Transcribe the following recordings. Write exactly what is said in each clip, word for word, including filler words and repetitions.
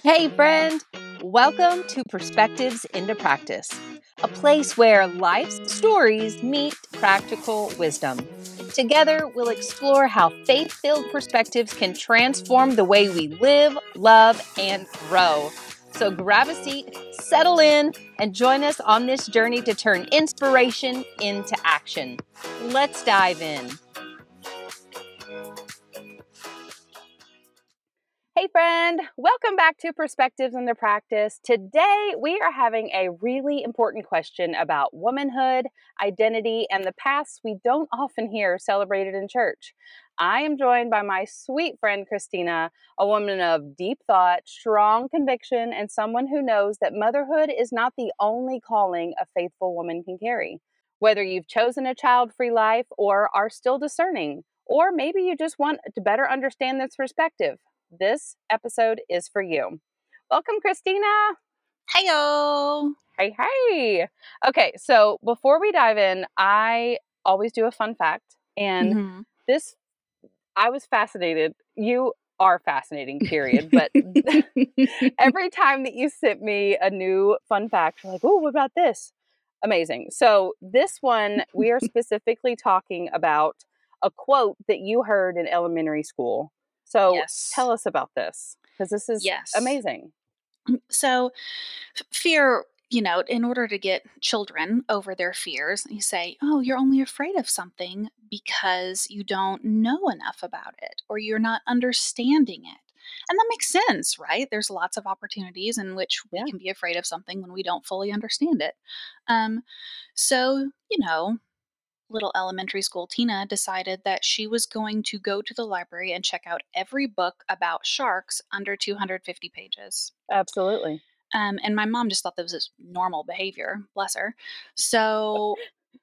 Hey, friend. Welcome to Perspectives into Practice, a place where life's stories meet practical wisdom. Together, we'll explore how faith-filled perspectives can transform the way we live, love, and grow. So grab a seat, settle in, and join us on this journey to turn inspiration into action. Let's dive in. Hey friend, welcome back to Perspectives into Practice. Today we are having a really important question about womanhood, identity, and the paths we don't often hear celebrated in church. I am joined by my sweet friend Christina, a woman of deep thought, strong conviction, and someone who knows that motherhood is not the only calling a faithful woman can carry. Whether you've chosen a child-free life or are still discerning, or maybe you just want to better understand this perspective, this episode is for you. Welcome, Christina. Heyo. Hey, hey. Okay, so before we dive in, I always do a fun fact. And mm-hmm. this, I was fascinated. You are fascinating, period. But every time that you sent me a new fun fact, you're like, oh, what about this? Amazing. So this one, we are specifically talking about a quote that you heard in elementary school. So yes. Tell us about this, because this is yes. amazing. So fear, you know, in order to get children over their fears, you say, oh, you're only afraid of something because you don't know enough about it or you're not understanding it. And that makes sense, right? There's lots of opportunities in which we yeah. can be afraid of something when we don't fully understand it. Um, so, you know, little elementary school Tina decided that she was going to go to the library and check out every book about sharks under two hundred fifty pages. Absolutely. Um, and my mom just thought that was normal behavior, bless her. So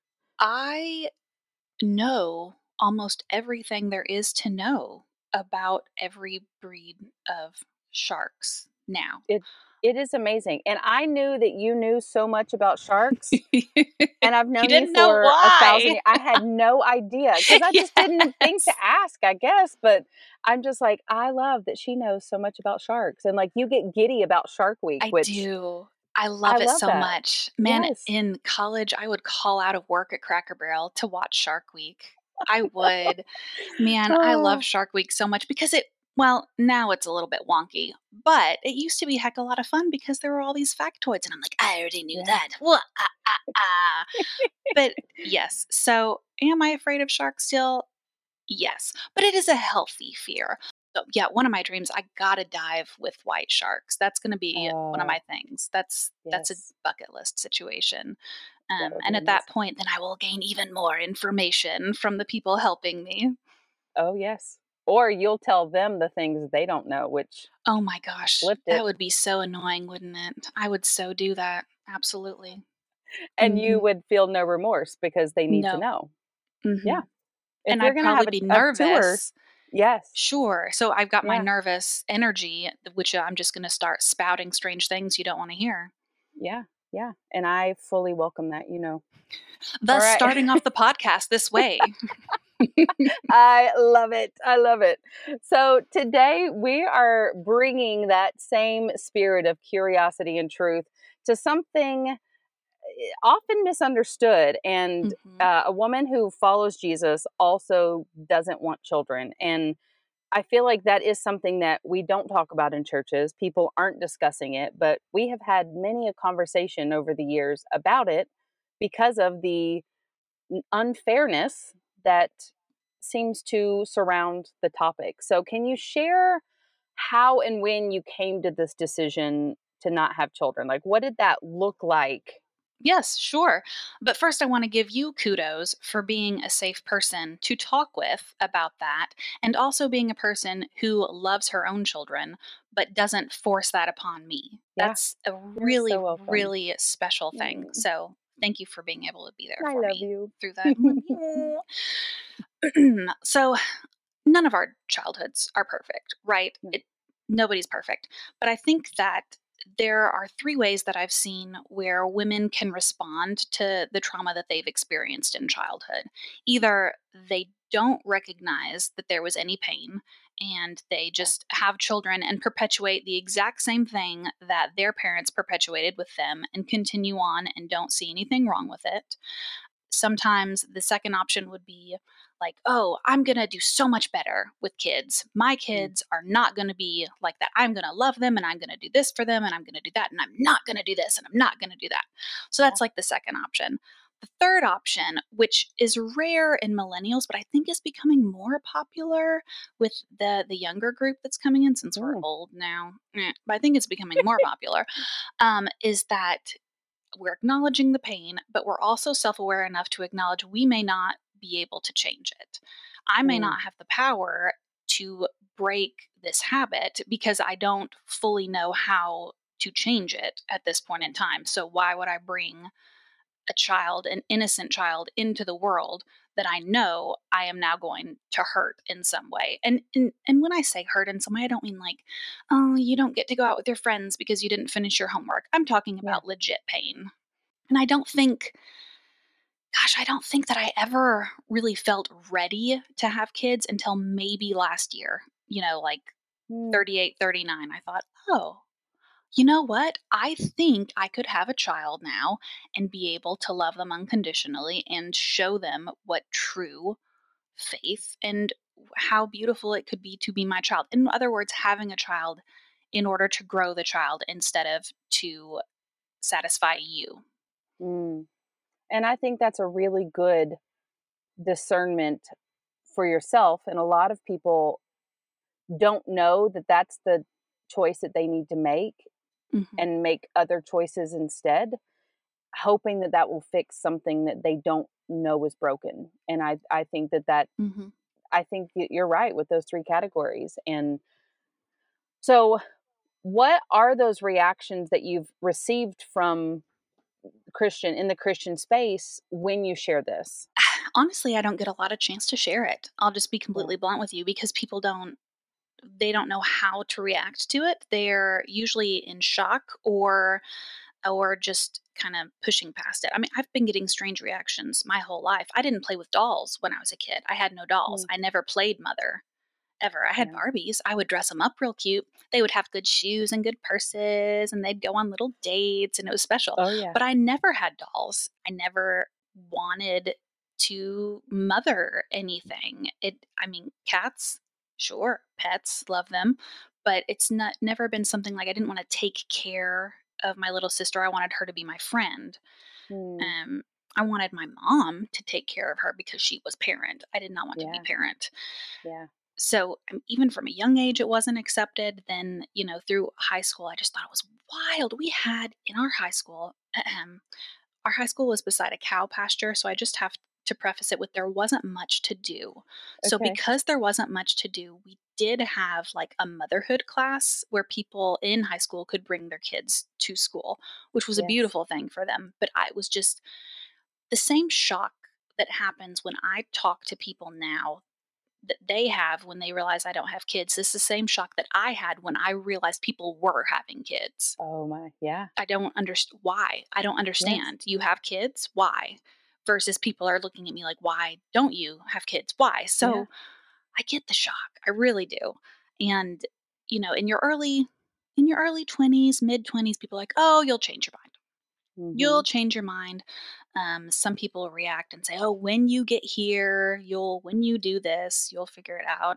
I know almost everything there is to know about every breed of sharks now. It It is amazing. And I knew that you knew so much about sharks. And I've known you, you for a thousand years. I had no idea because I just yes. didn't think to ask, I guess. But I'm just like, I love that she knows so much about sharks. And like you get giddy about Shark Week. I which do. I love I it love so that. much. Man, yes. in college, I would call out of work at Cracker Barrel to watch Shark Week. I would. Man, oh. I love Shark Week so much because it, well, now it's a little bit wonky, but it used to be heck a lot of fun because there were all these factoids, and I'm like, I already knew yeah. that. Wah, ah, ah, ah. But yes, so am I afraid of sharks still? Yes, but it is a healthy fear. So yeah, one of my dreams, I gotta dive with white sharks. That's gonna be uh, one of my things. That's yes. that's a bucket list situation. Um, and at amazing. That point, then I will gain even more information from the people helping me. Oh yes. Or you'll tell them the things they don't know, which oh my gosh, that would be so annoying, wouldn't it? I would so do that. Absolutely. And mm-hmm. you would feel no remorse because they need no. to know. Mm-hmm. Yeah. If and you're I'd gonna probably have a, be a nervous. Tour, yes. Sure. So I've got my yeah. nervous energy, which I'm just going to start spouting strange things you don't want to hear. Yeah. Yeah. And I fully welcome that, you know. Thus right. starting off the podcast this way. I love it. I love it. So today we are bringing that same spirit of curiosity and truth to something often misunderstood. And mm-hmm. uh, a woman who follows Jesus also doesn't want children. And I feel like that is something that we don't talk about in churches. People aren't discussing it, but we have had many a conversation over the years about it because of the unfairness that seems to surround the topic. So can you share how and when you came to this decision to not have children? Like, what did that look like? Yes, sure. But first, I want to give you kudos for being a safe person to talk with about that, and also being a person who loves her own children, but doesn't force that upon me. Yeah. That's a really, so really special thing. Mm. So thank you for being able to be there I for love me you. through that. So none of our childhoods are perfect, right? It, nobody's perfect. But I think that there are three ways that I've seen where women can respond to the trauma that they've experienced in childhood. Either they don't recognize that there was any pain and they just have children and perpetuate the exact same thing that their parents perpetuated with them and continue on and don't see anything wrong with it. Sometimes the second option would be like, oh, I'm going to do so much better with kids. My Mm. kids are not going to be like that. I'm going to love them and I'm going to do this for them and I'm going to do that and I'm not going to do this and I'm not going to do that. So Yeah. that's like the second option. The third option, which is rare in millennials, but I think is becoming more popular with the the younger group that's coming in since we're Mm. old now, eh, but I think it's becoming more popular, um, is that we're acknowledging the pain, but we're also self aware enough to acknowledge we may not be able to change it. I may Mm. not have the power to break this habit because I don't fully know how to change it at this point in time. So, why would I bring a child, an innocent child, into the world that I know I am now going to hurt in some way? And and, and when I say hurt in some way, I don't mean like, oh, you don't get to go out with your friends because you didn't finish your homework. I'm talking Yeah. about legit pain. And I don't think, gosh, I don't think that I ever really felt ready to have kids until maybe last year, you know, like Mm. thirty-eight, thirty-nine. I thought, oh, you know what? I think I could have a child now and be able to love them unconditionally and show them what true faith and how beautiful it could be to be my child. In other words, having a child in order to grow the child instead of to satisfy you. Mm. And I think that's a really good discernment for yourself. And a lot of people don't know that that's the choice that they need to make Hmm. and make other choices instead, hoping that that will fix something that they don't know is broken. And I, I think that that, Hmm. I think that you're right with those three categories. And so, what are those reactions that you've received from Christian in the Christian space when you share this? Honestly, I don't get a lot of chance to share it. I'll just be Yeah. completely blunt with you because people don't they don't know how to react to it. They're usually in shock or or just kind of pushing past it. I mean, I've been getting strange reactions my whole life. I didn't play with dolls when I was a kid. I had no dolls. Mm. I never played mother ever. I had Yeah. Barbies. I would dress them up real cute. They would have good shoes and good purses and they'd go on little dates and it was special. Oh, yeah. But I never had dolls. I never wanted to mother anything. It I mean, cats, sure, pets, love them, but it's not never been something like I didn't want to take care of my little sister. I wanted her to be my friend. Mm. Um I wanted my mom to take care of her because she was parent. I did not want to be Yeah. parent. Yeah. So um, even from a young age it wasn't accepted. Then, you know, through high school I just thought it was wild. We had in our high school, um, our high school was beside a cow pasture, so I just have to preface it with there wasn't much to do. So Okay. because there wasn't much to do, we did have like a motherhood class where people in high school could bring their kids to school, which was a Yes. beautiful thing for them. But I was just the same shock that happens when I talk to people now that they have when they realize I don't have kids. It's the same shock that I had when I realized people were having kids. Oh my. Yeah. I don't understand why. I don't Yes. understand. You have kids? Why? Versus people are looking at me like, why don't you have kids? Why? Yeah. So I get the shock. I really do. And, you know, in your early in your early twenties, mid twenties, people are like, oh, you'll change your mind. You'll Mhm. change your mind. Um, some people react and say, "Oh, when you get here, you'll when you do this, you'll figure it out."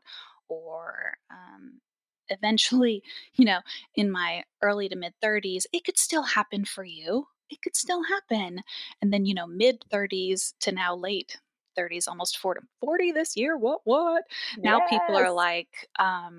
Or um, eventually, you know, in my early to mid thirties, it could still happen for you. It could still happen. And then, you know, mid thirties to now late thirties, almost forty, forty this year. What, what? Now people are Yes. like, um,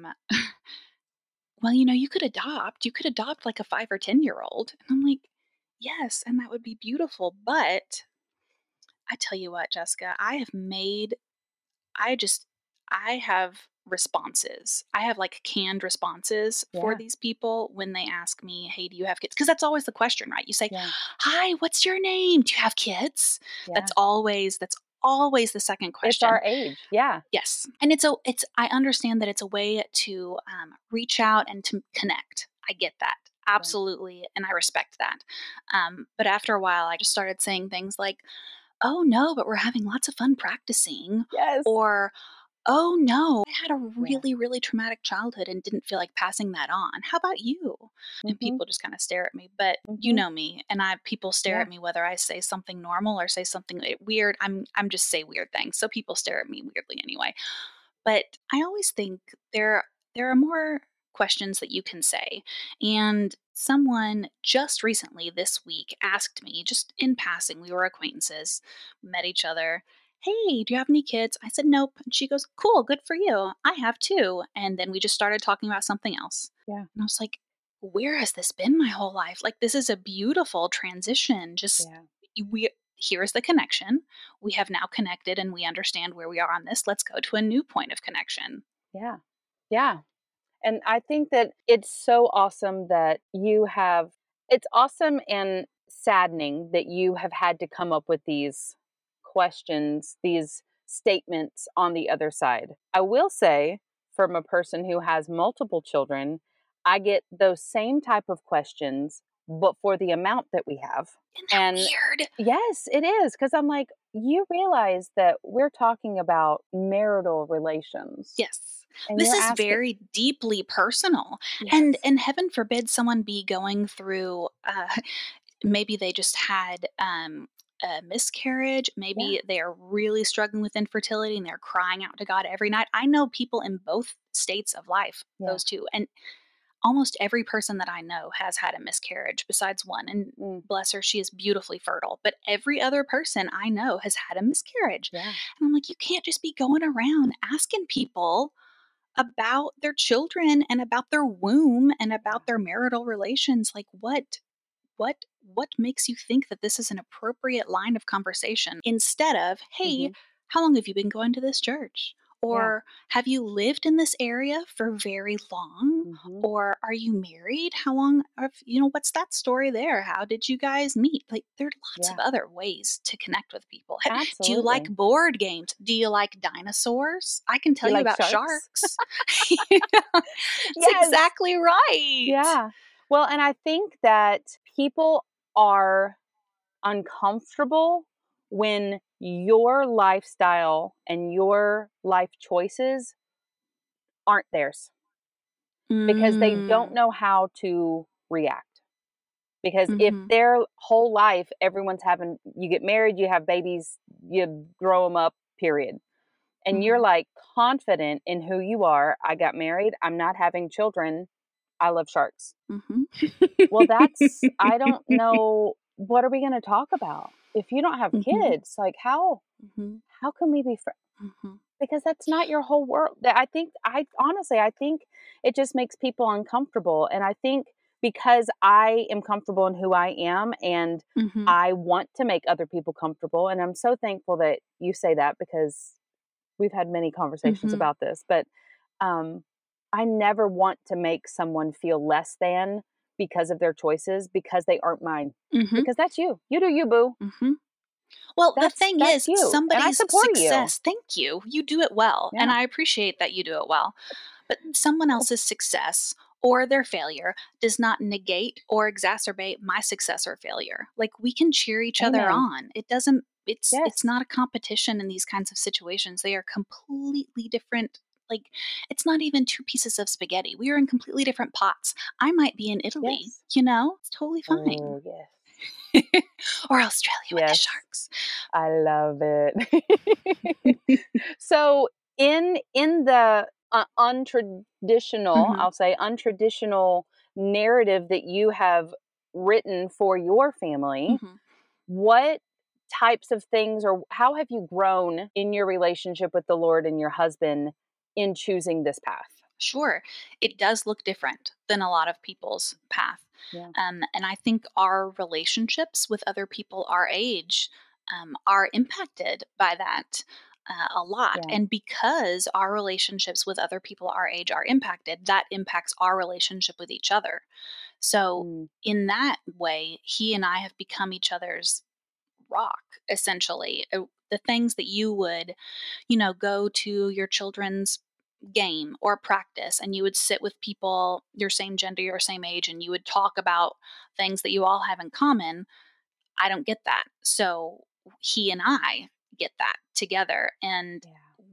well, you know, you could adopt. You could adopt like a five or ten year old. And I'm like, yes, and that would be beautiful. But I tell you what, Jessica, I have made, I just, I have responses. I have like canned responses for Yeah. these people when they ask me, hey, do you have kids? Because that's always the question, right? You say, Yeah. hi, what's your name? Do you have kids? That's Yeah. always, that's always the second It's question. our age. Yeah. Yes. And it's a it's I understand that it's a way to um, reach out and to connect. I get that. Yeah. Absolutely. And I respect that. Um, but after a while, I just started saying things like, oh, no, but we're having lots of fun practicing. Yes. Or, Oh, no. I had a Yeah. really, really traumatic childhood and didn't feel like passing that on. How about you? And Mhm. people just kinda stare at me, but you Mhm. know me, and I people stare Yeah. at me whether I say something normal or say something, eh, weird. I'm I'm just say weird things, so people stare at me weirdly anyway. But I always think there there are more questions that you can say. And someone just recently this week asked me, just in passing, we were acquaintances, met each other. Hey, do you have any kids? I said, nope. And she goes, cool, good for you. I have two. And then we just started talking about something else. Yeah. And I was like, where has this been my whole life? Like, this is a beautiful transition. Just, Yeah. we, here's the connection. We have now connected and we understand where we are on this. Let's go to a new point of connection. Yeah. Yeah. And I think that it's so awesome that you have it's awesome and saddening that you have had to come up with these questions, these statements on the other side. I will say, from a person who has multiple children, I get those same type of questions, but for the amount that we have. Isn't that And weird? yes, it is, because I'm like, you realize that we're talking about marital relations, Yes. and This you're is asking, very deeply personal. And yes, and heaven forbid someone be going through uh maybe they just had um a miscarriage, yeah, maybe they are really struggling with infertility and they're crying out to God every night. I know people in both states of life, yeah, those two. And almost every person that I know has had a miscarriage besides one. And mm, bless her, she is beautifully fertile. But every other person I know has had a miscarriage. yeah, And I'm like, you can't just be going around asking people about their children and about their womb and yeah, about their marital relations. Like, what what what makes you think that this is an appropriate line of conversation instead of, hey, mhm, how long have you been going to this church, yeah, or have you lived in this area for very long, mhm, or are you married, how long of, you know, what's that story there, how did you guys meet? Like, there are lots of yeah, other ways to connect with people. Hey, do you like absolutely. board games? Do you like dinosaurs? I can tell You you like about sharks? sharks. Yeah, it's Yes, exactly right. yeah. Well, and I think that people are uncomfortable when your lifestyle and your life choices aren't theirs because they don't Mm. know how to react. Because if Mhm. their whole life everyone's having you get married, you have babies, you grow them up, period. And you're Mhm. like confident in who you are. I got married, I'm not having children. I love sharks. Mhm. Well, that's I don't know what are we going to talk about? If you don't have Mhm. kids, like how Mhm. how can we be friends? Mhm. Because that's not your whole world. That I think I honestly, I think it just makes people uncomfortable, and I think because I am comfortable in who I am and Mhm. I want to make other people comfortable, and I'm so thankful that you say that because we've had many conversations Mhm. about this, but, um, I never want to make someone feel less than because of their choices because they aren't mine, Mhm. because that's you. You do you, boo. Mhm. Well, the That's thing that's is, you, and I somebody's support you. success, thank you. You do it well, and Yeah. I appreciate that you do it well. But someone else's success or their failure does not negate or exacerbate my success or failure. Like, we can cheer each other Amen. on. It doesn't it's it's Yes. not a competition in these kinds of situations. They are completely different. Like, it's not even two pieces of spaghetti. We are in completely different pots. I might be in Italy, Yes. you know? It's totally fine. Oh, yes. Or Australia with the Yes. sharks. I love it. So, in in the, uh, untraditional, Mhm. I'll say untraditional narrative that you have written for your family, Mhm. what types of things or how have you grown in your relationship with the Lord and your husband in choosing this path? Sure. It does look different than a lot of people's path. Yeah. Um, and I think our relationships with other people our age um, are impacted by that uh, a lot. Yeah. And because our relationships with other people our age are impacted, that impacts our relationship with each other. So, Mm. in that way, he and I have become each other's rock, essentially. Uh, The things that you would, you know, go to your children's game or practice and you would sit with people your same gender, your same age, and you would talk about things that you all have in common. I don't get that. So he and I get that together. And Yeah.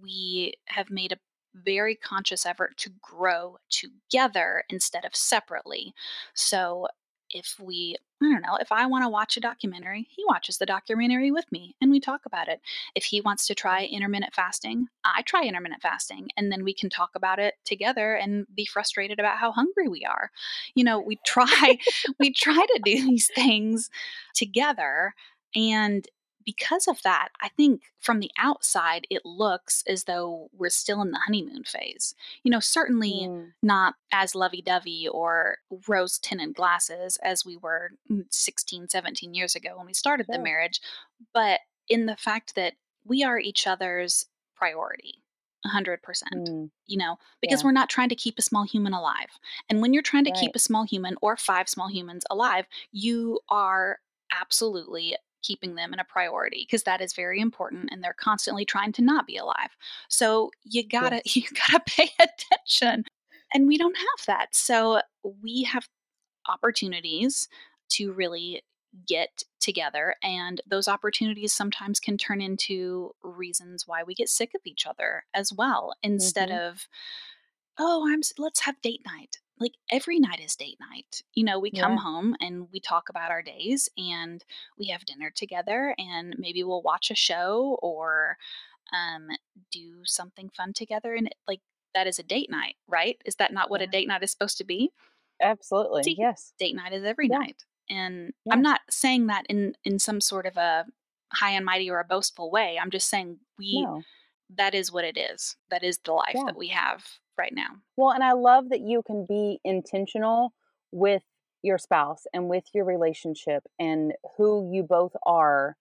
we have made a very conscious effort to grow together instead of separately. So if we, I don't know, if I want to watch a documentary, he watches the documentary with me and we talk about it. If he wants to try intermittent fasting, I try intermittent fasting, and then we can talk about it together and be frustrated about how hungry we are. You know, we try we try to do these things together, and because of that, I think from the outside, it looks as though we're still in the honeymoon phase. You know, certainly Mm, not as lovey dovey or rose tinted glasses as we were mm, sixteen, seventeen years ago when we started the sure. marriage, but in the fact that we are each other's priority, one hundred percent. Mm, You know, because yeah, we're not trying to keep a small human alive. And when you're trying to keep right. a small human or five small humans alive, you are absolutely keeping them in a priority because that is very important and they're constantly trying to not be alive. So you gotta Yes. you gotta pay attention. And we don't have that. So we have opportunities to really get together, and those opportunities sometimes can turn into reasons why we get sick of each other as well, instead Hmm. of, oh, I'm s- let's have date night. Like every night is date night. You know, we come Yeah. home and we talk about our days and we have dinner together and maybe we'll watch a show or um do something fun together, and it, like that is a date night, right? Is that not what a Yeah. date night is supposed to be? Absolutely. See, Yes. date night is every Yeah. night. And I'm Yes. not saying that in in some sort of a high and mighty or a boastful way. I'm just saying we No. that is what it is. That is the life Yeah. that we have right now. Well, and I love that you can be intentional with your spouse and with your relationship and who you both are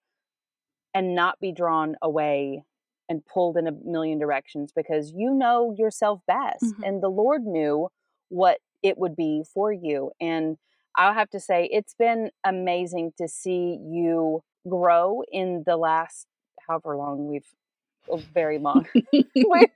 and not be drawn away and pulled in a million directions because you know yourself best. Mhm. And the Lord knew what it would be for you. And I'll have to say, it's been amazing to see you grow in the last however long we've, oh, very long. we,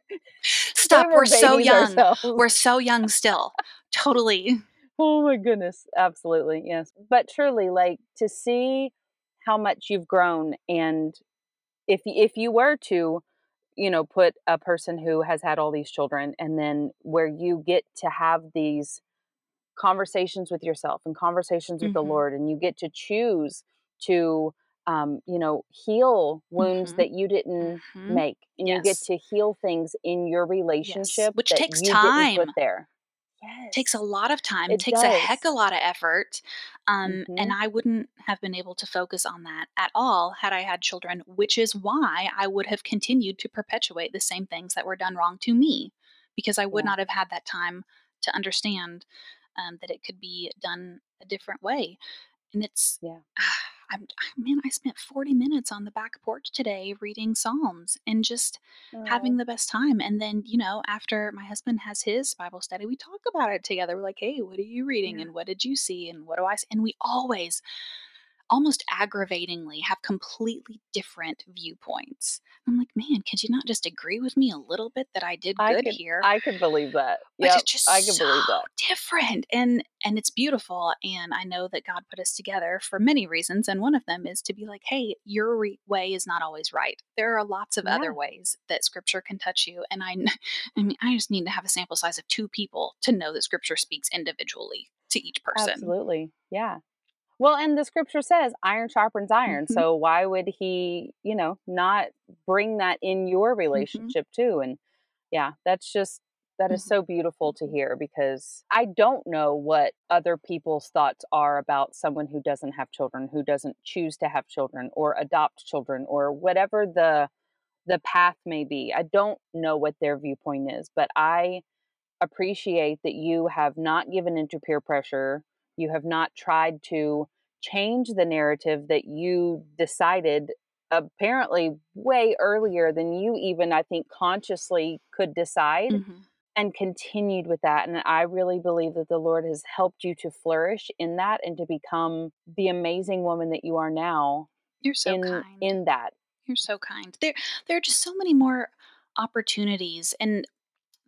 we Stop, we're were so babies young. ourselves. We're so young still. Totally. Oh my goodness, absolutely, yes. But truly, like, to see how much you've grown, and if y if you were to, you know, put a person who has had all these children, and then where you get to have these conversations with yourself and conversations with the Mhm. Lord, and you get to choose to, um, you know, heal wounds Mhm. that you didn't Mhm. make, and you get Yes. to heal things in your Yes. relationship Which that takes you didn't put time. there. Takes a Yes, lot of time, it takes a heck does. a lot of effort, um, and Mhm. I wouldn't have been able to focus on that at all had I had children, which is why I would have continued to perpetuate the same things that were done wrong to me, because I would Yeah, not have had that time to understand, um, that it could be done a different way. And it's yeah. I'm man, I spent forty minutes on the back porch today reading Psalms and just having Oh, the best time. And then, you know, after my husband has his Bible study, we talk about it together. We're like, "Hey, what are you reading yeah. and what did you see and what do I see?" And we always almost aggravatingly have completely different viewpoints. I'm like, "Man, could you not just agree with me a little bit that I did I good could here?" I could believe that. But Yep, it's I just could so believe that. different, and and it's beautiful, and I know that God put us together for many reasons, and one of them is to be like, "Hey, your re way is not always right. There are lots of other Yeah, ways that scripture can touch you," and I kn I mean, I just need to have a sample size of two people to know that scripture speaks individually to each person. absolutely. Yeah. Well, and the scripture says iron sharpens iron. Mhm, So why would he, you know, not bring that in your mhm, relationship too? And yeah, that's just that is so mhm, beautiful to mhm, hear because I don't know what other people's thoughts are about someone who doesn't have children, who doesn't choose to have children or adopt children or whatever the the path may be. I don't know what their viewpoint is, but I appreciate that you have not given into peer pressure. You have not tried to change the narrative that you decided apparently way earlier than you even, I think, consciously could decide mhm. and continued with that. And I really believe that the Lord has helped you to flourish in that and to become the amazing woman that you are now You're so in kind. in that. You're so kind. There there are just so many more opportunities, and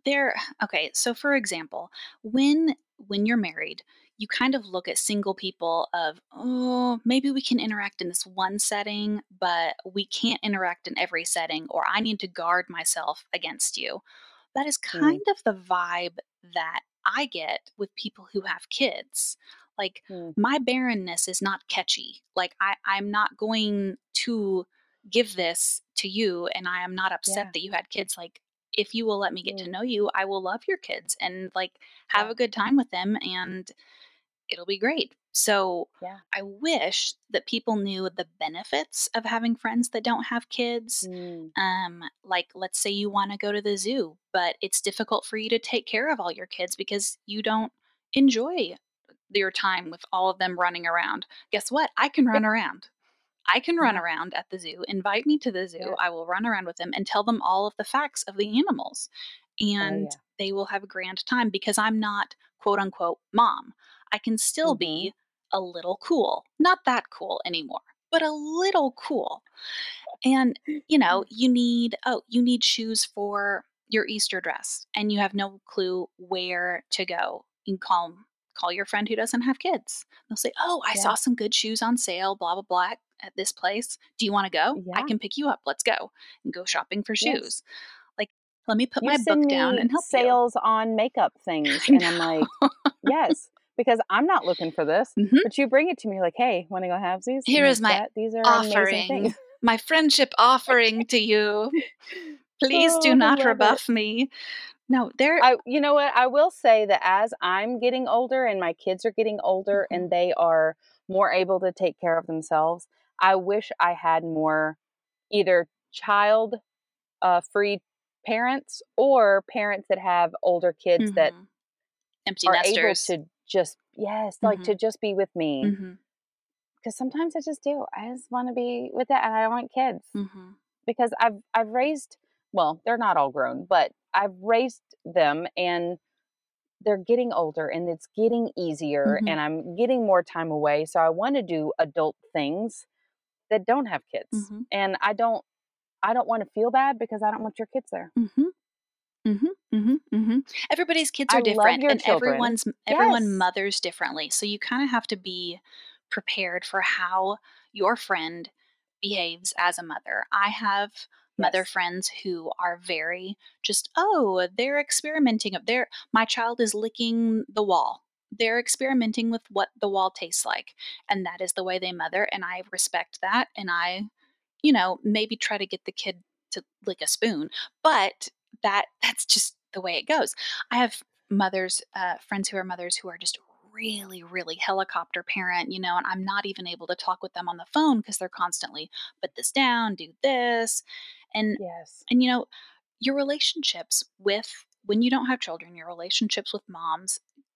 there okay, so for example, when when you're married, you kind of look at single people of, "Oh, maybe we can interact in this one setting, but we can't interact in every setting, or I need to guard myself against you." That is Mm, kind of the vibe that I get with people who have kids. Like, mm, my barrenness is not catchy. Like, I I'm not going to give this to you, and I am not upset yeah. that you had kids. Like, if you will let me get to Mm, know you, I will love your kids and, like, have yeah. a good time with them, and it'll be great. So, Yeah. I wish that people knew the benefits of having friends that don't have kids. Mm, Um, like, let's say you want to go to the zoo, but it's difficult for you to take care of all your kids because you don't enjoy your time with all of them running around. Guess what? I can yeah. run around. I can run Yeah. around at the zoo. Invite me to the Yeah. zoo. I will run around with them and tell them all of the facts of the animals. Oh, And yeah. they will have a grand time because I'm not quote unquote mom. I can still Mm-hmm. be a little cool. Not that cool anymore, but a little cool. And, you know, you need, oh, you need shoes for your Easter dress and you have no clue where to go. You can call call your friend who doesn't have kids. They'll say, "Oh, I Yeah. saw some good shoes on sale, blah blah blah at this place. Do you want to go? I Yeah. can pick you up. Let's go." And go shopping for Yes. shoes. Like, let me put You my send book down me and help you. sales on makeup things, I and I'm like, know. yes, because I'm not looking for this, Mhm. but you bring it to me, you're like, hey, want to go halvesies? I'm Here like, is my that, these are amazing things. offering, my friendship offering to you. Please do Oh, I not love it. rebuff me. No, there. I you know what? I will say that as I'm getting older and my kids are getting older Mhm, and they are more able to take care of themselves, I wish I had more either child uh, free parents or parents that have older kids that mhm. Empty are able nesters. to just yes, like to Mhm, just be with me. mhm, Because sometimes I just do. I just want to be with that, and I want kids mhm, because I've I've raised. Well, they're not all grown, but I've raised them, and they're getting older and it's getting easier mhm, and I'm getting more time away. So I want to do adult things that don't have kids. mhm, And I don't I don't want to feel bad because I don't want your kids there. mhm, mhm, mhm, mhm. Everybody's kids I are love different your and children. everyone's everyone Yes. mothers differently. So you kinda have to be prepared for how your friend behaves as a mother. I have mother Yes. friends who are very just, "Oh, they're experimenting up there. My child is licking the wall. They're experimenting with what the wall tastes like." And that is the way they mother, and I respect that, and I, you know, maybe try to get the kid to lick a spoon, but that that's just the way it goes. I have mothers, uh, friends who are mothers who are just really, really helicopter parent, you know, and I'm not even able to talk with them on the phone because they're constantly put this down, do this, and Yes. and you know, your relationships with when you don't have children, your relationships with moms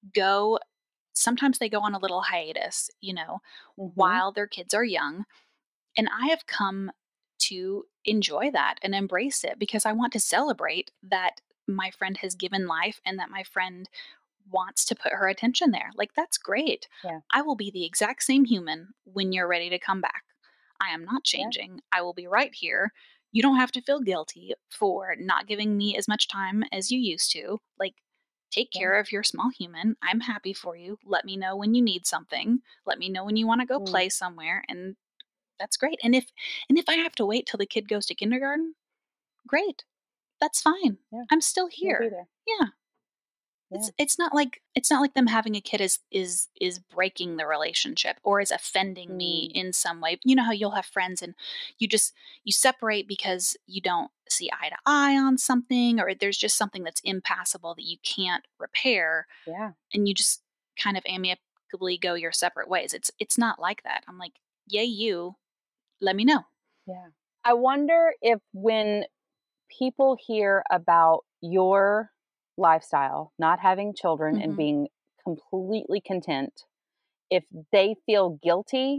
go sometimes they go on a little hiatus, you know, Mhm. while their kids are young, and I have come to enjoy that and embrace it because I want to celebrate that my friend has given life and that my friend wants to put her attention there. Like, that's great. Yeah. I will be the exact same human when you're ready to come back. I am not Yeah. changing. I will be right here. You don't have to feel guilty for not giving me as much time as you used to. Like, take Yeah. care of your small human. I'm happy for you. Let me know when you need something. Let me know when you want to go Mm. play somewhere, and that's great. And if and if I have to wait till the kid goes to kindergarten, great. That's fine. Yeah. I'm still You'll be here. there. Yeah. Yeah. It's it's not like it's not like them having a kid is is is breaking the relationship or is offending me Mm. in some way. You know how you'll have friends and you just you separate because you don't see eye to eye on something or there's just something that's impassable that you can't repair Yeah. and you just kind of amicably go your separate ways. It's it's not like that. I'm like, "Yay you, let me know." Yeah. I wonder if when people hear about your lifestyle, not having children and Mhm. being completely content, if they feel guilty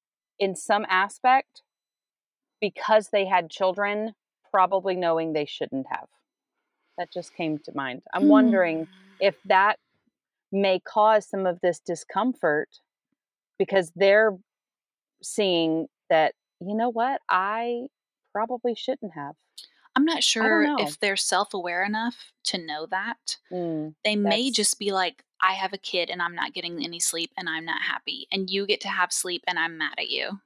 in some aspect because they had children, probably knowing they shouldn't have. That just came to mind. I'm Hmm. wondering if that may cause some of this discomfort because they're seeing that, you know what, I probably shouldn't have. I'm not I don't sure know. if they're self-aware enough to know that. Mm, They may that's just be like, "I have a kid and I'm not getting any sleep and I'm not happy, and you get to have sleep and I'm mad at you."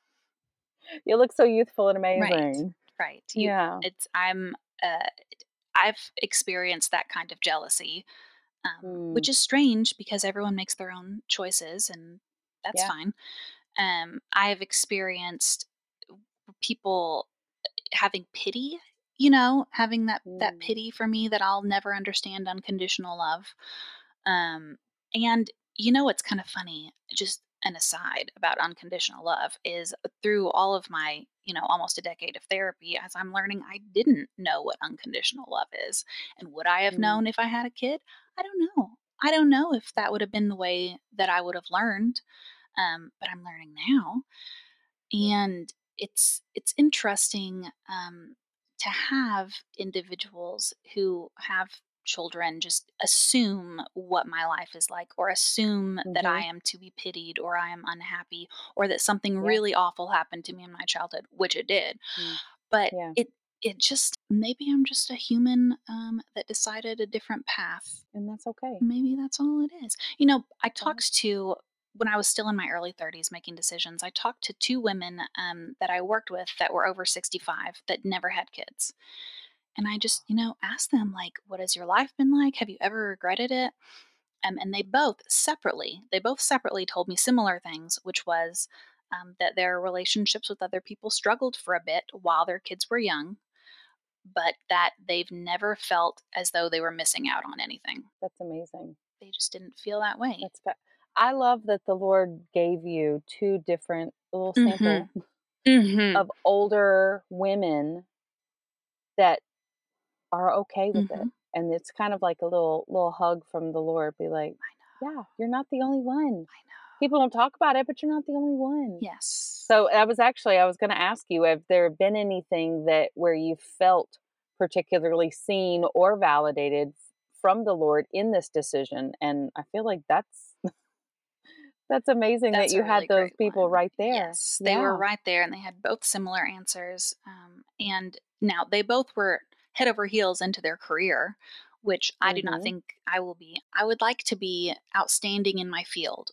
you look so youthful and Right. amazing. Right. You Yeah. it's I'm uh I've experienced that kind of jealousy, um, Mm, which is strange because everyone makes their own choices and that's yeah. fine. Um, I've experienced people having pity, you know, having that that Mm, pity for me that I'll never understand unconditional love. Um, and you know what's kind of funny? Just an aside about unconditional love is through all of my, you know, almost a decade of therapy, as I'm learning, I didn't know what unconditional love is. And would I have mm, known if I had a kid? I don't know. I don't know if that would have been the way that I would have learned. Um, but I'm learning now, yeah. and it's it's interesting, um, to have individuals who have children just assume what my life is like, or assume that I Mhm. am to be pitied, or I am unhappy, or that something Yeah. really awful happened to me in my childhood, which it did. Mm, But yeah. it it just maybe I'm just a human, um, that decided a different path. And that's okay. Maybe that's all it is. You know, I That's all. talked to when I was still in my early thirties making decisions, I talked to two women, um, that I worked with that were over sixty-five that never had kids. And I just, you know, asked them, like, "What has your life been like? Have you ever regretted it?" Um, and they both separately, they both separately told me similar things, which was, um, that their relationships with other people struggled for a bit while their kids were young, but that they've never felt as though they were missing out on anything. That's amazing. They just didn't feel that way. That's fa I love that the Lord gave you two different a little sample Mhm. Mhm. of older women that are okay with it, Mhm. and it's kind of like a little little hug from the Lord, be like, I know. "Yeah, you're not the only one. I know. People don't talk about it, but you're not the only one." Yes. So, I was actually I was gonna ask you, have there been anything that where you felt particularly seen or validated from the Lord in this decision? And I feel like that's that's amazing that That's you a had really those great people one. right there. Yes, they were Yeah. right there and they had both similar answers. Um, and now they both were head over heels into their career, which I do not Mhm. think I will be. I would like to be outstanding in my field.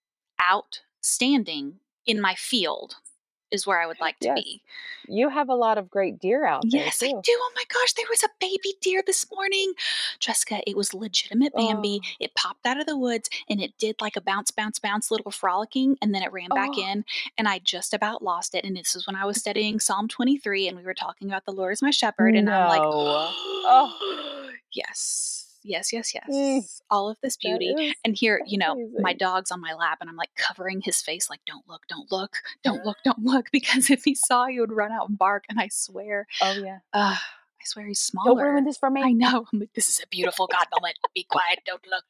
Outstanding in my field is where I would like to Yes. be. You have a lot of great deer out there Yes, I too. do. Oh my gosh, there was a baby deer this morning. Jessica, it was legitimate Bambi. Oh. It popped out of the woods and it did like a bounce, bounce, bounce little frolicking, and then it ran back Oh, in, and I just about lost it. And this is when I was studying Psalm twenty-three and we were talking about the Lord as my shepherd, and I'm like, no. Oh, yes. Yes, yes, mm, yes. All of this that beauty. is And here, you know, my amazing. dog's on my lap and I'm like covering his face, like, don't look, don't look, don't look, don't look. Because if he saw, he would run out and bark. And I swear, Oh, yeah. Ugh, I swear he's "Don't ruin smaller. this for I me." know. I'm like, "This is a beautiful God moment. Be quiet. Don't look."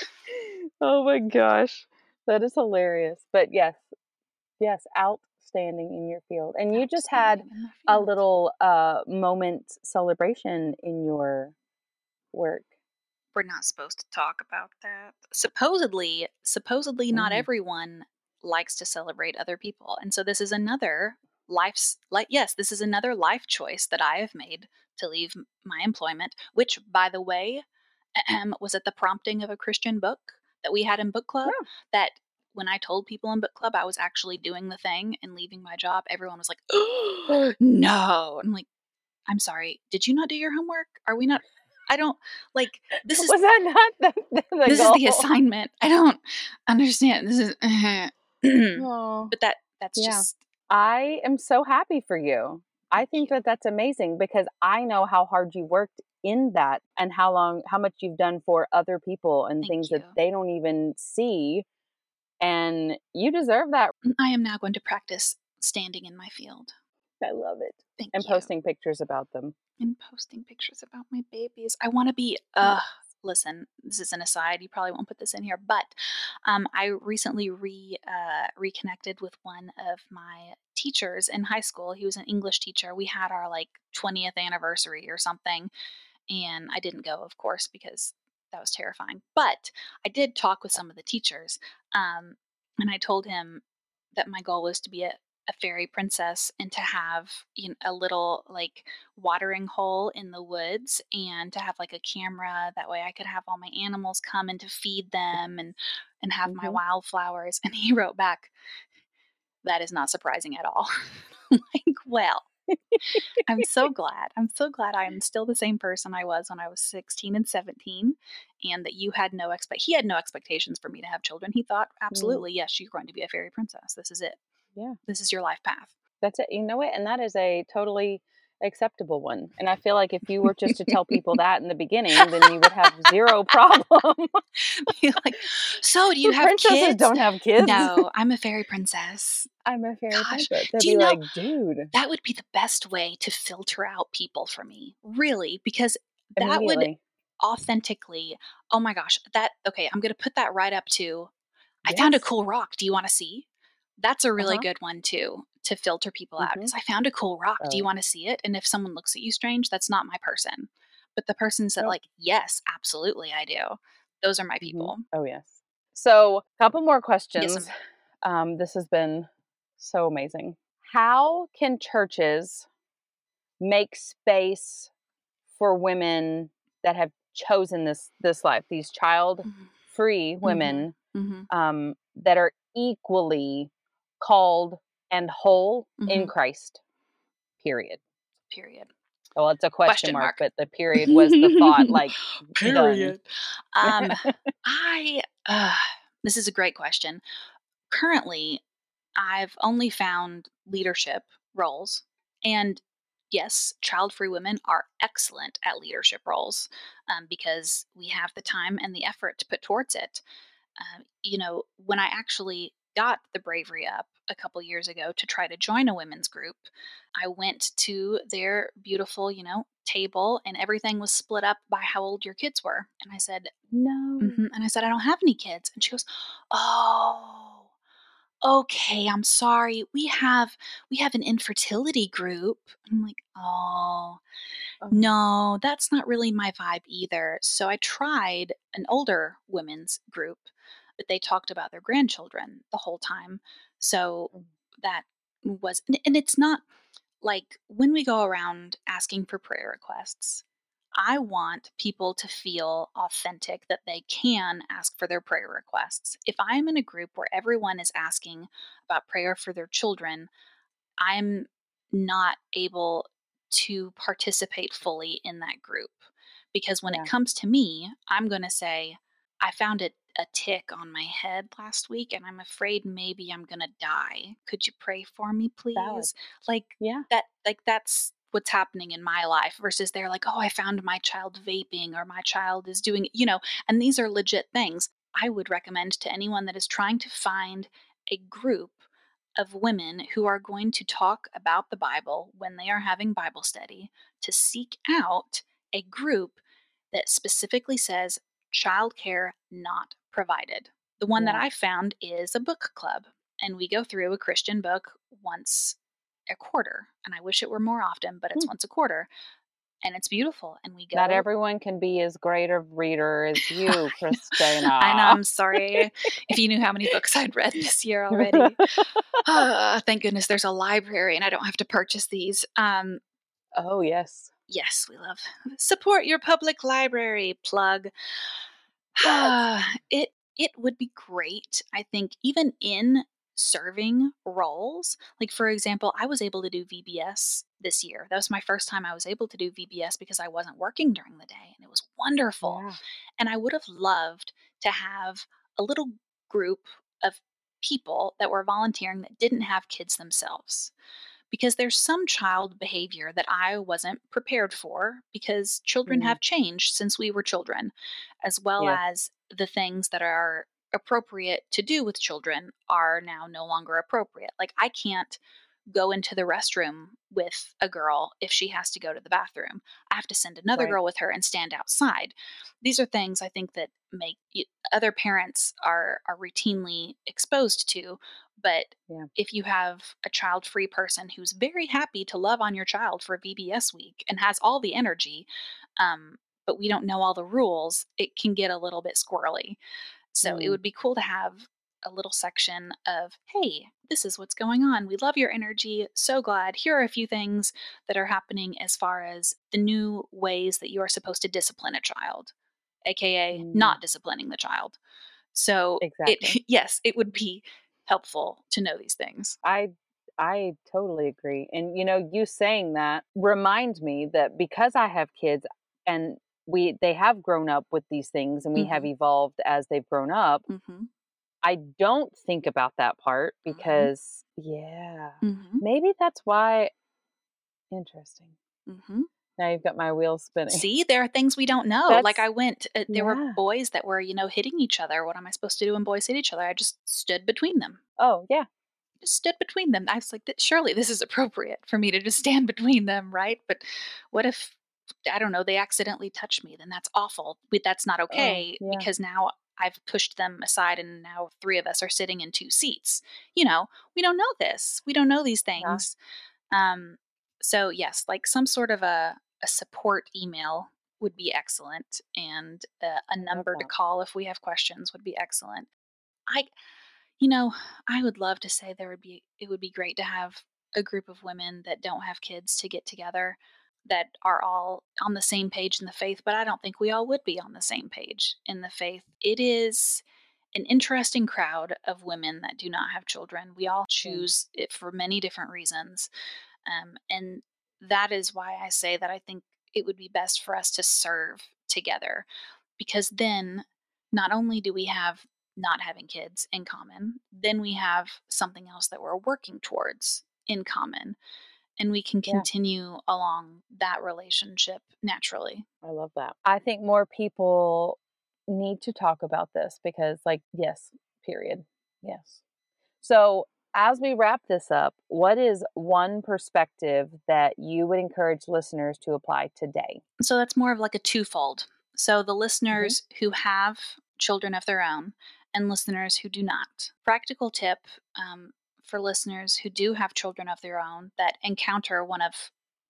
Oh my gosh. That is hilarious. But yes, yes, outstanding in your field. And you just had Outstanding in my a field. little, uh, moment celebration in your work. We're not supposed to talk about that. Supposedly, supposedly not Mm, everyone likes to celebrate other people. And so this is another life's like yes, this is another life choice that I have made to leave m- my employment, which by the way, was at the prompting of a Christian book that we had in book club yeah. that when I told people in book club I was actually doing the thing and leaving my job, everyone was like, "No." I'm like, "I'm sorry. Did you not do your homework? Are we not I don't like this is Was that not the the this is the goal? assignment. I don't understand. This is Oh, but that that's yeah. just I am so happy for you. I thank think you. that that's amazing because I know how hard you worked in that and how long how much you've done for other people and Thank things that you. they don't even see, and you deserve that. I am now going to practice standing in my field. I love it. Thank And you. posting pictures about them. And posting pictures about my babies. I want to be Yeah. uh listen, this is an aside. You probably won't put this in here, but um, I recently re uh, reconnected with one of my teachers in high school. He was an English teacher. We had our like twentieth anniversary or something, and I didn't go, of course, because that was terrifying. But I did talk with some of the teachers, um, and I told him that my goal was to be a a fairy princess and to have, you know, a little like watering hole in the woods and to have like a camera. That way I could have all my animals come and to feed them and and have my Mhm. wildflowers. And he wrote back, that is not surprising at all. Like, well, I'm so glad. I'm so glad I'm still the same person I was when I was sixteen and seventeen, and that you had no expect he had no expectations for me to have children. He thought, Mm, absolutely, yes, you're going to be a fairy princess. This is it. yeah, This is your life path. that's it. You know what? And that is a totally acceptable one. And I feel like if you were just to tell people that in the beginning, then you would have zero problem. Be like, so do you have Princesses kids? don't have kids. No, I'm a fairy princess. I'm a fairy Gosh, princess. They'd do be you know like, dude, that would be the best way to filter out people for me, really, because that would immediately. authentically, oh my gosh, that, okay, I'm going to put that right up to, I found a Yes. cool rock. Do you want to see? That's a Uh really huh. good one too to filter people out Hmm. is I found a cool rock. Do you Oh, want to see it? And if someone looks at you strange, that's not my person. But the persons that nope. like, yes, absolutely, I do. Those are my Hmm. people. Oh, yes. So, couple more Yes, questions. I'm Um, this has been so amazing. How can churches make space for women that have chosen this this life, these child-free mhm. women, Mhm. um, that are equally called and whole in Mhm. Christ, period. Period. Well, it's a question Question mark, mark. but the period was the thought, like, done. Period. Um, I uh, this is a great question. Currently, I've only found leadership roles, and yes, child-free women are excellent at leadership roles, um, because we have the time and the effort to put towards it. Um, you know, when I actually got the bravery up a couple years ago to try to join a women's group, I went to their beautiful, you know, table and everything was split up by how old your kids were. And I said, No. mhm. And I said, I don't have any kids. And she goes, oh, okay, I'm sorry. We have we have an infertility group. I'm like, oh, Oh, no, that's not really my vibe either. So I tried an older women's group, but they talked about their grandchildren the whole time. So mm, that was, and and it's not like when we go around asking for prayer requests, I want people to feel authentic that they can ask for their prayer requests. If I'm in a group where everyone is asking about prayer for their children, I'm not able to participate fully in that group because when it yeah, comes to me, I'm going to say, I found a, a tick on my head last week and I'm afraid maybe I'm going to die. Could you pray for me, valid. please? Like Yeah, that, like that's what's happening in my life versus they're like, oh, I found my child vaping or my child is doing, you know, and these are legit things. I would recommend to anyone that is trying to find a group of women who are going to talk about the Bible when they are having Bible study to seek out a group that specifically says childcare not provided. The one that yeah. I found is a book club, and we go through a Christian book once a quarter. And I wish it were more often, but it's Hmm. once a quarter, and it's beautiful. And we Not go. everyone can be as great a reader as you, I know, Christina. I'm sorry if you knew how many books I'd read this year already. Ah, thank goodness there's a library and I don't have to purchase these. Um, Oh, yes. yes, we love support your public library plug. Yes. it it would be great. I think even in serving roles, like for example, I was able to do V B S this year. That was my first time I was able to do V B S because I wasn't working during the day, and it was wonderful. Yeah. And I would have loved to have a little group of people that were volunteering that didn't have kids themselves because there's some child behavior that I wasn't prepared for because children Mm, have changed since we were children, as well yes. as the things that are appropriate to do with children are now no longer appropriate. Like, I can't go into the restroom with a girl if she has to go to the bathroom. I have to send another Right. girl with her and stand outside. These are things I think that make y- other parents are are routinely exposed to, but Yeah. if you have a child free person who's very happy to love on your child for V B S week and has all the energy, um, but we don't know all the rules, it can get a little bit squirrely. So it Mm, would be cool to have a little section of, hey, this is what's going on. We love your energy. So glad. Here are a few things that are happening as far as the new ways that you are supposed to discipline a child, A K A Mm, not disciplining the child. So it, exactly. yes, it would be helpful to know these things. I I totally agree. And you know, you saying that reminds me that because I have kids and we they have grown up with these things and we have Hmm. evolved as they've grown up, Hmm. I don't think about that part Hmm. because yeah, Hmm. maybe that's why interesting. Hmm. Now you've got my wheels spinning. See, there are things we don't know. Like That's I went, uh, there were yeah. boys that were, you know, hitting each other. What am I supposed to do when boys hit each other? I just stood between them. Oh, yeah. Just stood between them. I was like, "Th- surely this is appropriate for me to just stand between them, right? But what if, I don't know, they accidentally touch me? Then that's awful. But that's not Oh, okay yeah. because now I've pushed them aside and now three of us are sitting in two seats. You know, we don't know this. We don't know these Yeah. things. Um, so yes, like some sort of a, a support email would be excellent, and uh, a I love number to that. call if we have questions would be excellent. I, you know, I would love to say there would be, it would be great to have a group of women that don't have kids to get together that are all on the same page in the faith, but I don't think we all would be on the same page in the faith. It is an interesting crowd of women that do not have children. We all Yeah. choose it for many different reasons. Um, and that is why I say that I think it would be best for us to serve together, because then not only do we have not having kids in common, then we have something else that we're working towards in common, and we can Yeah. continue along that relationship naturally. I love that. I think more people need to talk about this because, like, yes, period. Yes. So, as we wrap this up, what is one perspective that you would encourage listeners to apply today? So that's more of like a twofold. So the Mhm. listeners who have children of their own and listeners who do not. Practical tip, um, for listeners who do have children of their own that encounter one of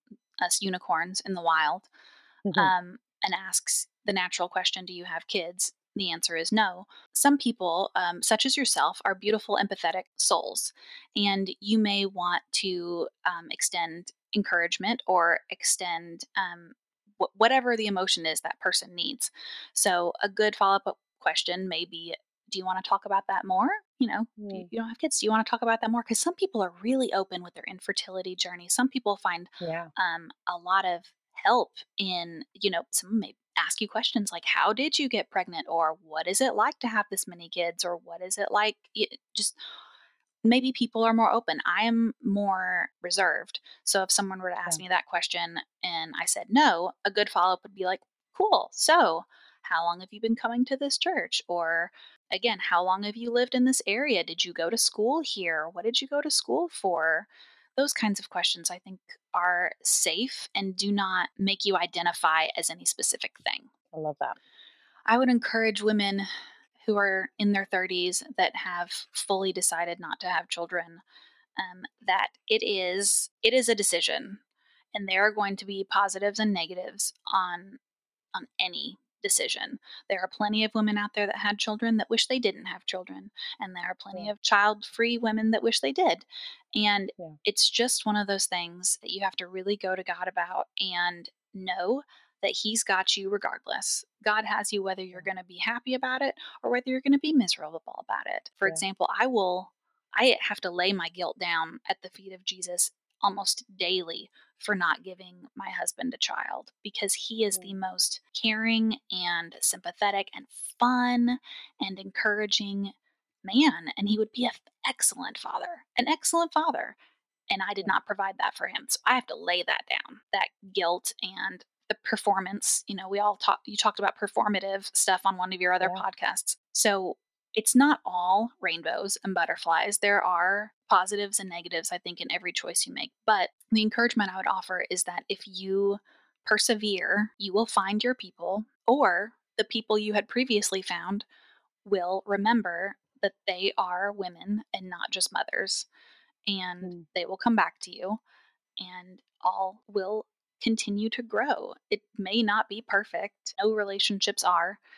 us unicorns in the wild, Mhm. um, and asks the natural question, do you have kids? The answer is no. Some people, um, such as yourself, are beautiful, empathetic souls, and you may want to um, extend encouragement or extend um, wh- whatever the emotion is that person needs. So, a good follow up question may be, do you want to talk about that more? You know, do you, Mm. you don't have kids? Do you want to talk about that more? Because some people are really open with their infertility journey. Some people find Yeah. um, a lot of help in, you know, some may ask you questions like, how did you get pregnant? Or what is it like to have this many kids? Or what is it like? y- Just maybe people are more open. I am more reserved. So if someone were to Yeah. ask me that question and I said no, a good follow up would be like, cool. So how long have you been coming to this church? Or again, how long have you lived in this area? Did you go to school here? What did you go to school for? Those kinds of questions I think are safe and do not make you identify as any specific thing. I love that. I would encourage women who are in their thirties that have fully decided not to have children, um, that it is it is a decision, and there are going to be positives and negatives on on any decision. There are plenty of women out there that had children that wish they didn't have children, and there are Yeah. plenty of child-free women that wish they did. And Yeah. it's just one of those things that you have to really go to God about and know that he's got you regardless. God has you whether you're Yeah. going to be happy about it or whether you're going to be miserable about it. For Yeah. example, I will I have to lay my guilt down at the feet of Jesus almost daily for not giving my husband a child because he is the Mm. most caring and sympathetic and fun and encouraging man. And he would be an excellent father, an excellent father. And I did Yeah. not provide that for him. So I have to lay that down, that guilt and the performance. You know, we all talk, you talked about performative stuff on one of your other Yeah. podcasts. So it's not all rainbows and butterflies. There are positives and negatives, I think, in every choice you make. But the encouragement I would offer is that if you persevere, you will find your people, or the people you had previously found will remember that they are women and not just mothers, and Mm. they will come back to you, and all will continue to grow. It may not be perfect. No relationships are,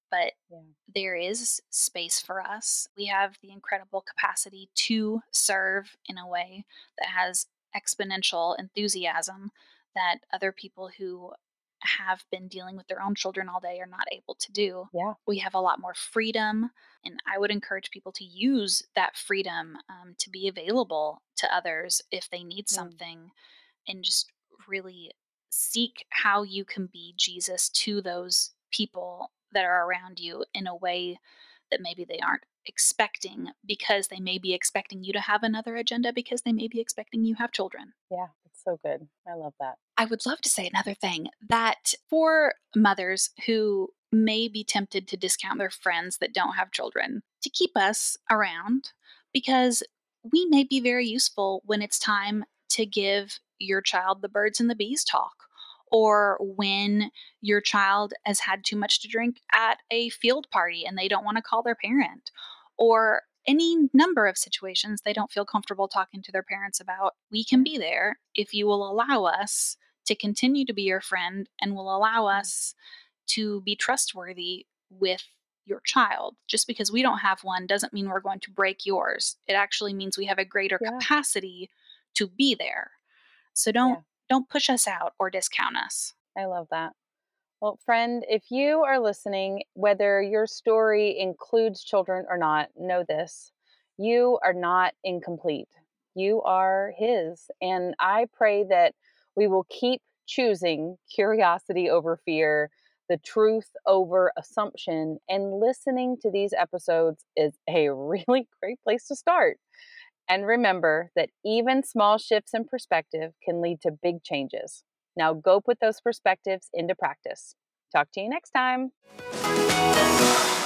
but Yeah. there is space for us. We have the incredible capacity to serve in a way that has exponential enthusiasm that other people who have been dealing with their own children all day are not able to do. Yeah. We have a lot more freedom, and I would encourage people to use that freedom um, to be available to others if they need Mm. something, and just really seek how you can be Jesus to those people that are around you in a way that maybe they aren't expecting, because they may be expecting you to have another agenda, because they may be expecting you have children. Yeah. It's so good. I love that. I would love to say another thing, that for mothers who may be tempted to discount their friends that don't have children, to keep us around, because we may be very useful when it's time to give your child the birds and the bees talk, or when your child has had too much to drink at a field party and they don't want to call their parent, or any number of situations they don't feel comfortable talking to their parents about. We can Yeah. be there if you will allow us to continue to be your friend, and will allow Mm. us to be trustworthy with your child. Just because we don't have one doesn't mean we're going to break yours. It actually means we have a greater Yeah. capacity to be there. So don't Yeah. don't push us out or discount us. I love that. Well, friend, if you are listening, whether your story includes children or not, know this: you are not incomplete. You are His. And I pray that we will keep choosing curiosity over fear, the truth over assumption, and listening to these episodes is a really great place to start. And remember that even small shifts in perspective can lead to big changes. Now go put those perspectives into practice. Talk to you next time.